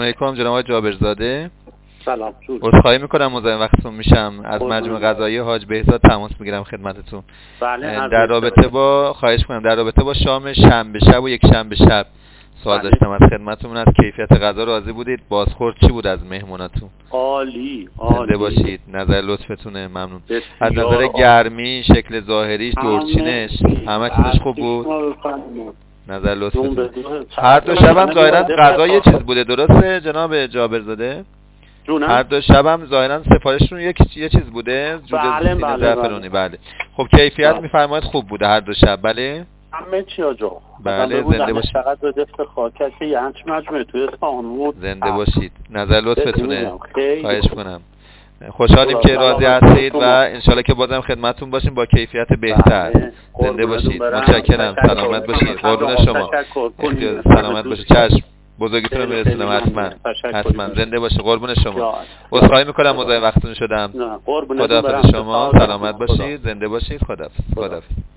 علیکم جناب آقای جابرزاده. سلام. عذرخواهی میکنم مزاحم وقتتون میشم. از مجمع غذایی حاج بهزاد تماس میگیرم خدمتتون. بله. در رابطه با خواهش کنم در رابطه با شام شنبه شب و یک شنبه شب سوال داشتم از خدمتتون. از کیفیت غذا راضی بودید؟ بازخورد چی بود از مهموناتون؟ عالی. زنده باشید. نظر لطفتونه. ممنون. از نظر گرمی، شکل ظاهریش، دورچینش، همه چیزش خوب بود؟ نظر لطفتون. هر دو شبم ظاهرا غذا یه چیز بوده، درسته جناب جابرزاده؟ هر دو شبم ظاهرا سفارشتون یه چیز بوده، جوجه زعفرانی. بله. خب کیفیت میفرمایید خوب بوده هر دو شب؟ بله. همه چی آجا. بله زنده باشید. فقط به دفت خاکش یه همچ مجموعه توی اصفهان بود. زنده باشید. نظر لطفتونه. خواهش کنم. خوشحالیم که راضی هستید و انشالله که بازم خدمتتون باشیم با کیفیت بهتر. زنده باشید. متشکرم. سلامت باشید. قربون شما. سلامت باشید. چشم. بزرگیتون رو میرسونم. حتما زنده باشید. قربون شما. عذرخواهی میکنم مزاحم وقتتون شدم. خداحافظ شما. سلامت باشید. زنده باشید. خداحافظ.